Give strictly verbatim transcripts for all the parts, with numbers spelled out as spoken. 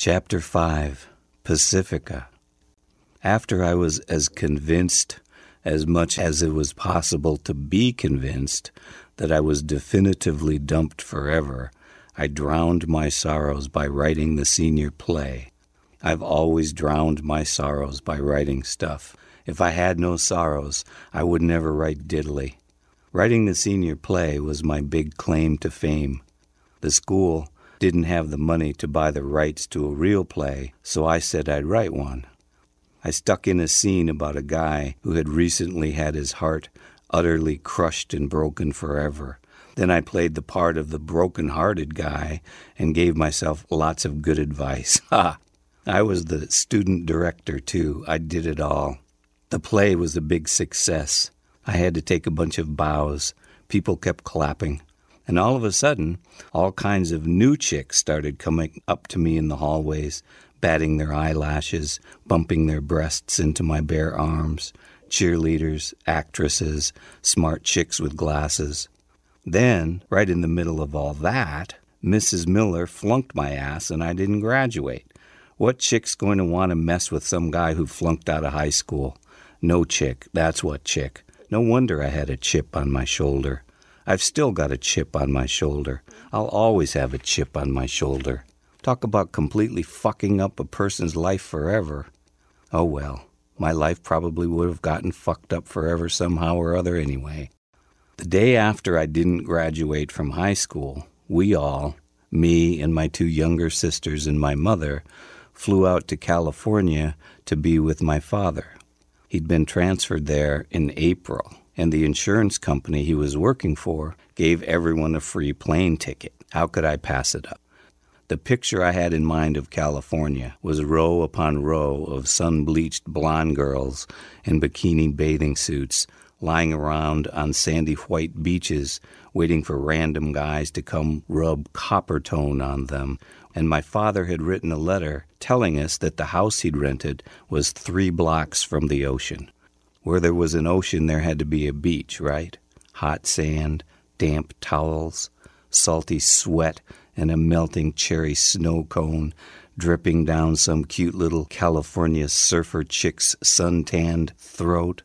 Chapter five, Pacifica. After I was as convinced, as much as it was possible to be convinced, that I was definitively dumped forever, I drowned my sorrows by writing the senior play. I've always drowned my sorrows by writing stuff. If I had no sorrows, I would never write diddly. Writing the senior play was my big claim to fame. The school didn't have the money to buy the rights to a real play, so I said I'd write one. I stuck in a scene about a guy who had recently had his heart utterly crushed and broken forever. Then I played the part of the broken-hearted guy and gave myself lots of good advice. Ha! I was the student director, too. I did it all. The play was a big success. I had to take a bunch of bows. People kept clapping. And all of a sudden, all kinds of new chicks started coming up to me in the hallways, batting their eyelashes, bumping their breasts into my bare arms. Cheerleaders, actresses, smart chicks with glasses. Then, right in the middle of all that, Missus Miller flunked my ass and I didn't graduate. What chick's going to want to mess with some guy who flunked out of high school? No chick, that's what chick. No wonder I had a chip on my shoulder. I've still got a chip on my shoulder. I'll always have a chip on my shoulder. Talk about completely fucking up a person's life forever. Oh well, my life probably would have gotten fucked up forever somehow or other anyway. The day after I didn't graduate from high school, we all, me and my two younger sisters and my mother, flew out to California to be with my father. He'd been transferred there in April, and the insurance company he was working for gave everyone a free plane ticket. How could I pass it up? The picture I had in mind of California was row upon row of sun-bleached blonde girls in bikini bathing suits lying around on sandy white beaches waiting for random guys to come rub copper tone on them. And my father had written a letter telling us that the house he'd rented was three blocks from the ocean. Where there was an ocean, there had to be a beach, right? Hot sand, damp towels, salty sweat, and a melting cherry snow cone dripping down some cute little California surfer chick's suntanned throat.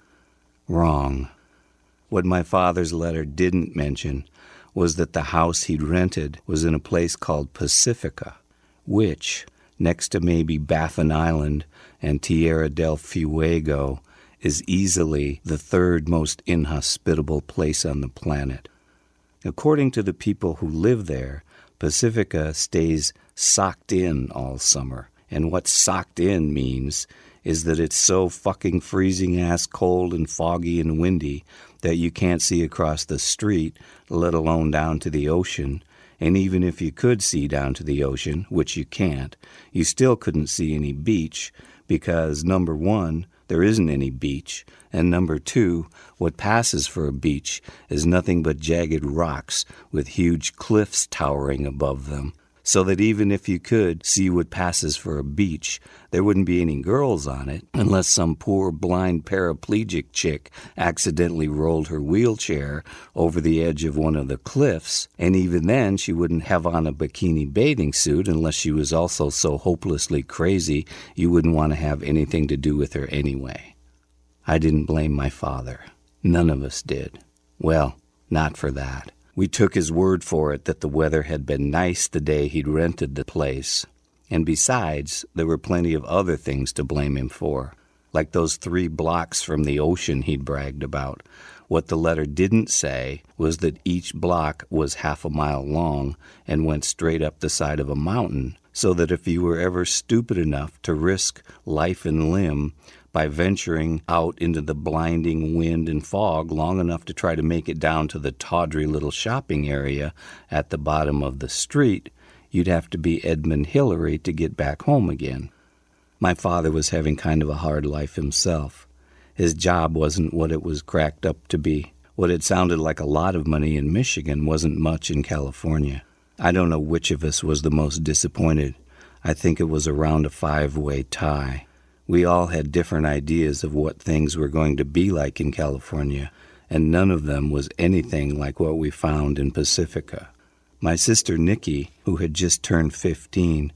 Wrong. What my father's letter didn't mention was that the house he'd rented was in a place called Pacifica, which, next to maybe Baffin Island and Tierra del Fuego, is easily the third most inhospitable place on the planet. According to the people who live there, Pacifica stays socked in all summer. And what socked in means is that it's so fucking freezing-ass cold and foggy and windy that you can't see across the street, let alone down to the ocean. And even if you could see down to the ocean, which you can't, you still couldn't see any beach because, number one, there isn't any beach, and number two, what passes for a beach is nothing but jagged rocks with huge cliffs towering above them, so that even if you could see what passes for a beach, there wouldn't be any girls on it unless some poor blind paraplegic chick accidentally rolled her wheelchair over the edge of one of the cliffs, and even then she wouldn't have on a bikini bathing suit unless she was also so hopelessly crazy you wouldn't want to have anything to do with her anyway. I didn't blame my father. None of us did. Well, not for that. We took his word for it that the weather had been nice the day he'd rented the place. And besides, there were plenty of other things to blame him for, like those three blocks from the ocean he'd bragged about. What the letter didn't say was that each block was half a mile long and went straight up the side of a mountain, so that if you were ever stupid enough to risk life and limb by venturing out into the blinding wind and fog long enough to try to make it down to the tawdry little shopping area at the bottom of the street, you'd have to be Edmund Hillary to get back home again. My father was having kind of a hard life himself. His job wasn't what it was cracked up to be. What had sounded like a lot of money in Michigan wasn't much in California. I don't know which of us was the most disappointed. I think it was around a five-way tie. We all had different ideas of what things were going to be like in California, and none of them was anything like what we found in Pacifica. My sister Nikki, who had just turned fifteen,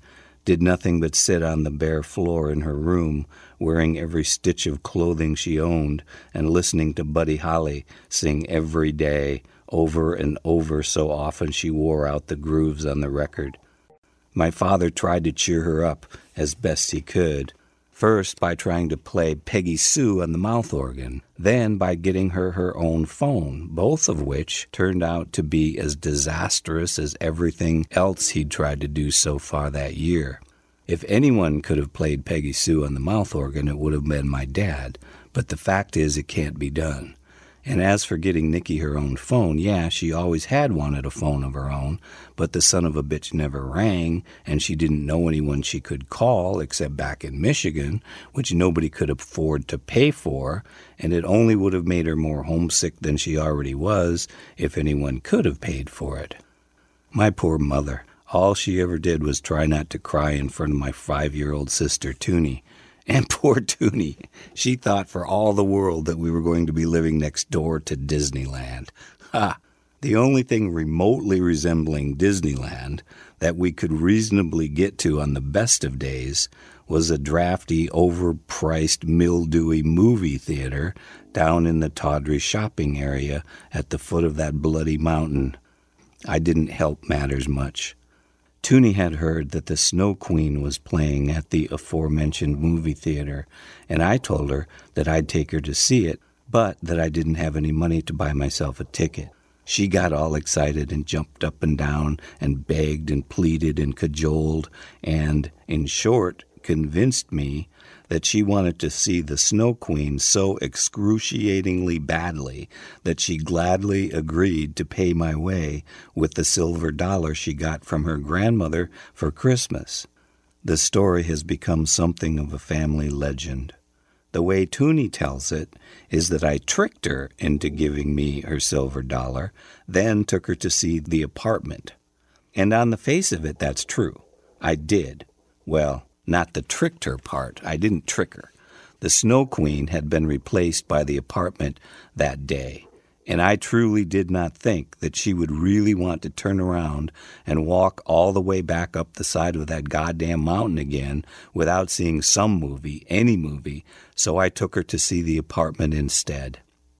did nothing but sit on the bare floor in her room, wearing every stitch of clothing she owned and listening to Buddy Holly sing Every Day over and over so often she wore out the grooves on the record. My father tried to cheer her up as best he could, first by trying to play Peggy Sue on the mouth organ, then by getting her her own phone, both of which turned out to be as disastrous as everything else he'd tried to do so far that year. If anyone could have played Peggy Sue on the mouth organ, it would have been my dad, but the fact is it can't be done. And as for getting Nikki her own phone, yeah, she always had wanted a phone of her own, but the son of a bitch never rang, and she didn't know anyone she could call except back in Michigan, which nobody could afford to pay for, and it only would have made her more homesick than she already was if anyone could have paid for it. My poor mother, all she ever did was try not to cry in front of my five-year-old sister, Toonie. And poor Toonie, she thought for all the world that we were going to be living next door to Disneyland. Ha! The only thing remotely resembling Disneyland that we could reasonably get to on the best of days was a drafty, overpriced, mildewy movie theater down in the tawdry shopping area at the foot of that bloody mountain. I didn't help matters much. Toonie had heard that the Snow Queen was playing at the aforementioned movie theater, and I told her that I'd take her to see it, but that I didn't have any money to buy myself a ticket. She got all excited and jumped up and down and begged and pleaded and cajoled and, in short, convinced me that she wanted to see the Snow Queen so excruciatingly badly that she gladly agreed to pay my way with the silver dollar she got from her grandmother for Christmas. The story has become something of a family legend. The way Toonie tells it is that I tricked her into giving me her silver dollar, then took her to see The Apartment. And on the face of it, that's true. I did. Well, not the tricked her part. I didn't trick her. The Snow Queen had been replaced by The Apartment that day, and I truly did not think that she would really want to turn around and walk all the way back up the side of that goddamn mountain again without seeing some movie, any movie, so I took her to see The Apartment instead.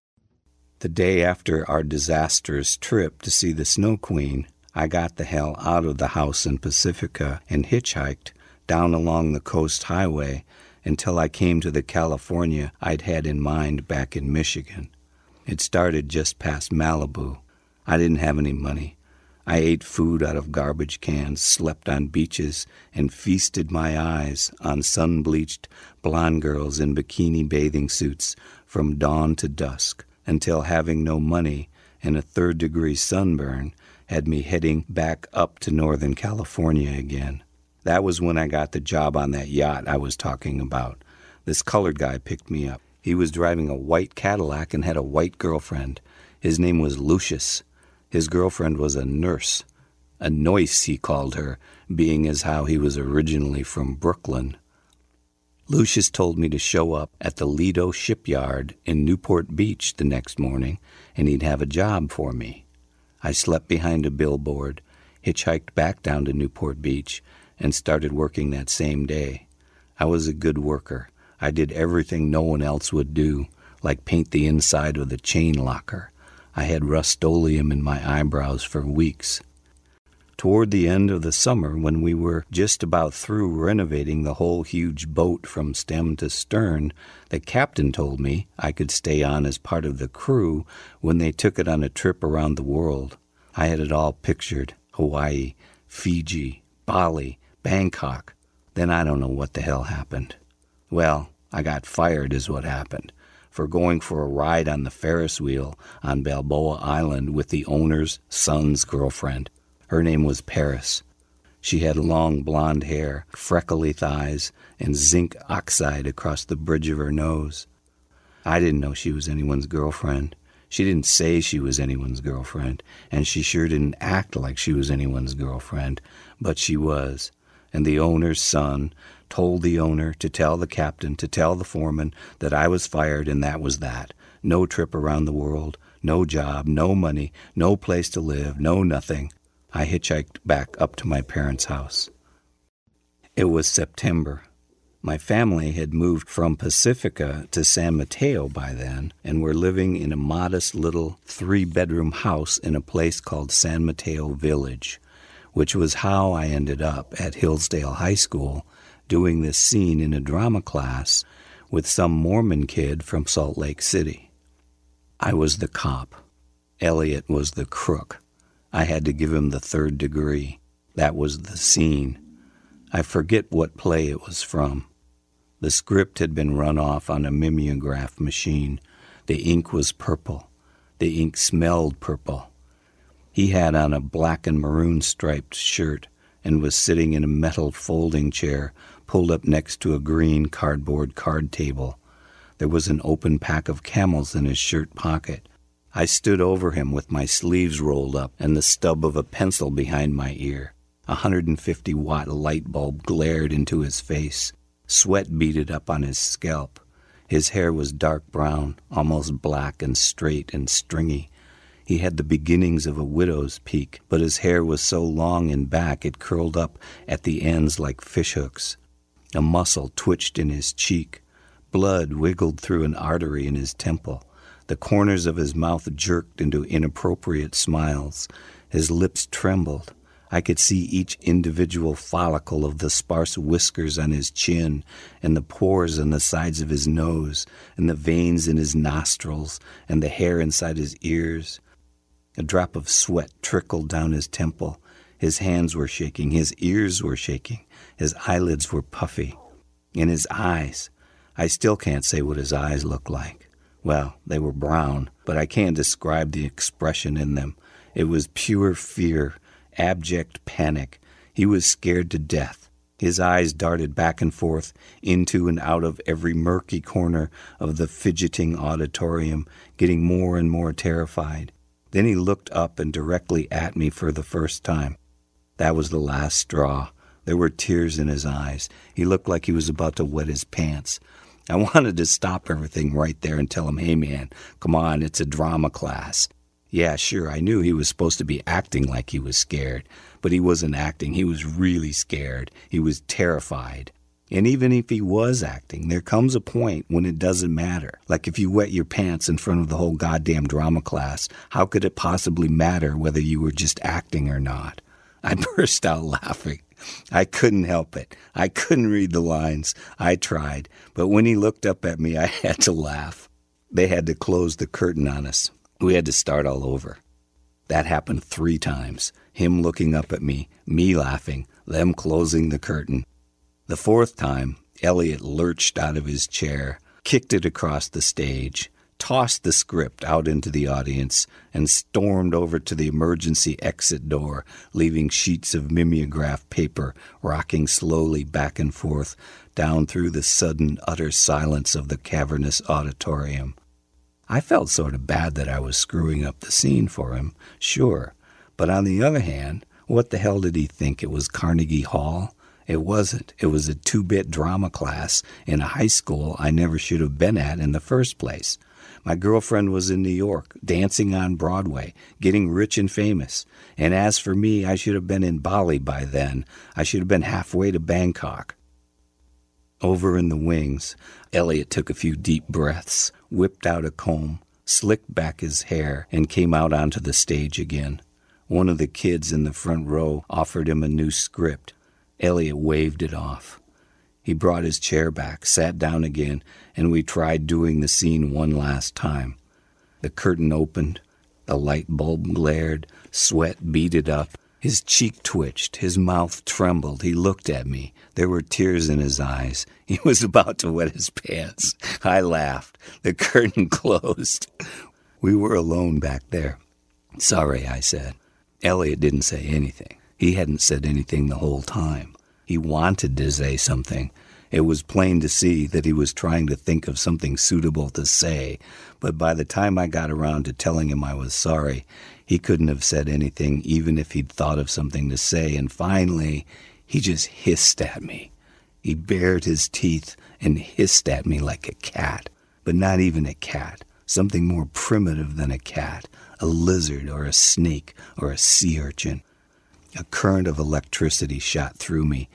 The day after our disastrous trip to see the Snow Queen, I got the hell out of the house in Pacifica and hitchhiked down along the coast highway until I came to the California I'd had in mind back in Michigan. It started just past Malibu. I didn't have any money. I ate food out of garbage cans, slept on beaches, and feasted my eyes on sun-bleached blonde girls in bikini bathing suits from dawn to dusk, until having no money and a third-degree sunburn had me heading back up to Northern California again. That was when I got the job on that yacht I was talking about. This colored guy picked me up. He was driving a white Cadillac and had a white girlfriend. His name was Lucius. His girlfriend was a nurse. A noise, he called her, being as how he was originally from Brooklyn. Lucius told me to show up at the Lido shipyard in Newport Beach the next morning, and he'd have a job for me. I slept behind a billboard, hitchhiked back down to Newport Beach, and started working that same day. I was a good worker. I did everything no one else would do, like paint the inside of the chain locker. I had Rust-Oleum in my eyebrows for weeks. Toward the end of the summer, when we were just about through renovating the whole huge boat from stem to stern, the captain told me I could stay on as part of the crew when they took it on a trip around the world. I had it all pictured: Hawaii, Fiji, Bali, Bangkok. Then I don't know what the hell happened. Well, I got fired is what happened, for going for a ride on the Ferris wheel on Balboa Island with the owner's son's girlfriend. Her name was Paris. She had long blonde hair, freckly thighs, and zinc oxide across the bridge of her nose. I didn't know she was anyone's girlfriend. She didn't say she was anyone's girlfriend, and she sure didn't act like she was anyone's girlfriend, but she was. And the owner's son told the owner to tell the captain to tell the foreman that I was fired, and that was that. No trip around the world, no job, no money, no place to live, no nothing. I hitchhiked back up to my parents' house. It was September. My family had moved from Pacifica to San Mateo by then and were living in a modest little three-bedroom house in a place called San Mateo Village, which was how I ended up at Hillsdale High School doing this scene in a drama class with some Mormon kid from Salt Lake City. I was the cop. Elliot was the crook. I had to give him the third degree. That was the scene. I forget what play it was from. The script had been run off on a mimeograph machine. The ink was purple. The ink smelled purple. He had on a black and maroon striped shirt and was sitting in a metal folding chair pulled up next to a green cardboard card table. There was an open pack of Camels in his shirt pocket. I stood over him with my sleeves rolled up and the stub of a pencil behind my ear. A one hundred fifty watt light bulb glared into his face. Sweat beaded up on his scalp. His hair was dark brown, almost black and straight and stringy. He had the beginnings of a widow's peak, but his hair was so long in back it curled up at the ends like fishhooks. A muscle twitched in his cheek. Blood wiggled through an artery in his temple. The corners of his mouth jerked into inappropriate smiles. His lips trembled. I could see each individual follicle of the sparse whiskers on his chin, and the pores on the sides of his nose, and the veins in his nostrils, and the hair inside his ears. A drop of sweat trickled down his temple. His hands were shaking, his ears were shaking, his eyelids were puffy. And his eyes, I still can't say what his eyes looked like. Well, they were brown, but I can't describe the expression in them. It was pure fear, abject panic. He was scared to death. His eyes darted back and forth into and out of every murky corner of the fidgeting auditorium, getting more and more terrified. Then he looked up and directly at me for the first time. That was the last straw. There were tears in his eyes. He looked like he was about to wet his pants. I wanted to stop everything right there and tell him, hey man, come on, it's a drama class. Yeah, sure, I knew he was supposed to be acting like he was scared, but he wasn't acting. He was really scared. He was terrified. And even if he was acting, there comes a point when it doesn't matter. Like if you wet your pants in front of the whole goddamn drama class, how could it possibly matter whether you were just acting or not? I burst out laughing. I couldn't help it. I couldn't read the lines. I tried. But when he looked up at me, I had to laugh. They had to close the curtain on us. We had to start all over. That happened three times. Him looking up at me, me laughing, them closing the curtain. The fourth time, Elliot lurched out of his chair, kicked it across the stage, tossed the script out into the audience, and stormed over to the emergency exit door, leaving sheets of mimeograph paper rocking slowly back and forth down through the sudden, utter silence of the cavernous auditorium. I felt sort of bad that I was screwing up the scene for him, sure. But on the other hand, what the hell did he think? It was Carnegie Hall? It wasn't. It was a two-bit drama class in a high school I never should have been at in the first place. My girlfriend was in New York, dancing on Broadway, getting rich and famous. And as for me, I should have been in Bali by then. I should have been halfway to Bangkok. Over in the wings, Elliot took a few deep breaths, whipped out a comb, slicked back his hair, and came out onto the stage again. One of the kids in the front row offered him a new script. Elliot waved it off. He brought his chair back, sat down again, and we tried doing the scene one last time. The curtain opened, the light bulb glared, sweat beaded up. His cheek twitched, his mouth trembled. He looked at me. There were tears in his eyes. He was about to wet his pants. I laughed. The curtain closed. We were alone back there. Sorry, I said. Elliot didn't say anything. He hadn't said anything the whole time. He wanted to say something. It was plain to see that he was trying to think of something suitable to say, but by the time I got around to telling him I was sorry, he couldn't have said anything even if he'd thought of something to say, and finally, he just hissed at me. He bared his teeth and hissed at me like a cat, but not even a cat, something more primitive than a cat, a lizard or a snake or a sea urchin. A current of electricity shot through me.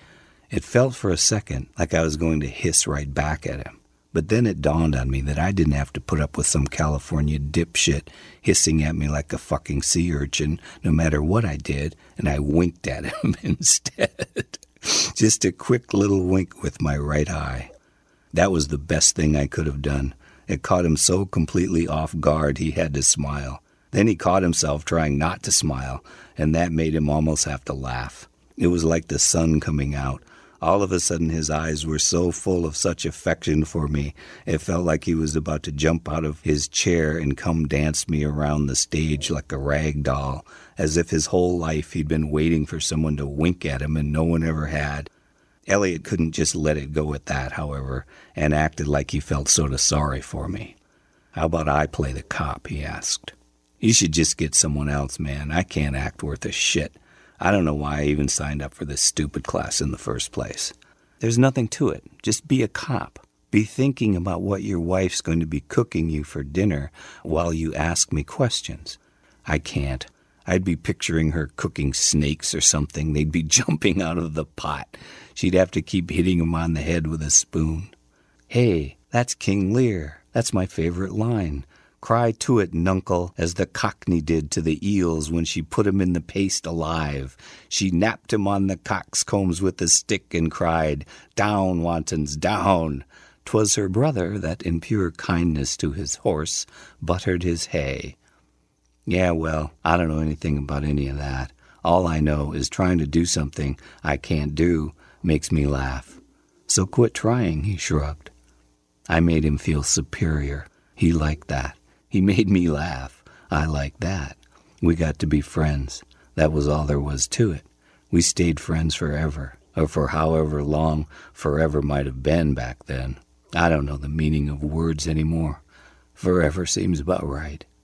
It felt for a second like I was going to hiss right back at him. But then it dawned on me that I didn't have to put up with some California dipshit hissing at me like a fucking sea urchin no matter what I did, and I winked at him instead. Just a quick little wink with my right eye. That was the best thing I could have done. It caught him so completely off guard he had to smile. Then he caught himself trying not to smile, and that made him almost have to laugh. It was like the sun coming out. All of a sudden his eyes were so full of such affection for me, it felt like he was about to jump out of his chair and come dance me around the stage like a rag doll, as if his whole life he'd been waiting for someone to wink at him and no one ever had. Elliot couldn't just let it go at that, however, and acted like he felt sort of sorry for me. "How about I play the cop?" he asked. "You should just get someone else, man. I can't act worth a shit. I don't know why I even signed up for this stupid class in the first place. There's nothing to it. Just be a cop. Be thinking about what your wife's going to be cooking you for dinner while you ask me questions." I can't. I'd be picturing her cooking snakes or something. They'd be jumping out of the pot. She'd have to keep hitting them on the head with a spoon. "Hey, that's King Lear. That's my favorite line. Cry to it, nuncle, as the Cockney did to the eels when she put him in the paste alive. She napped him on the coxcombs with a stick and cried, 'Down, wantons, down!' 'Twas her brother that in pure kindness to his horse buttered his hay." Yeah, well, I don't know anything about any of that. All I know is trying to do something I can't do makes me laugh. "So quit trying," he shrugged. I made him feel superior. He liked that. He made me laugh. I liked that. We got to be friends. That was all there was to it. We stayed friends forever, or for however long forever might have been back then. I don't know the meaning of words anymore. Forever seems about right.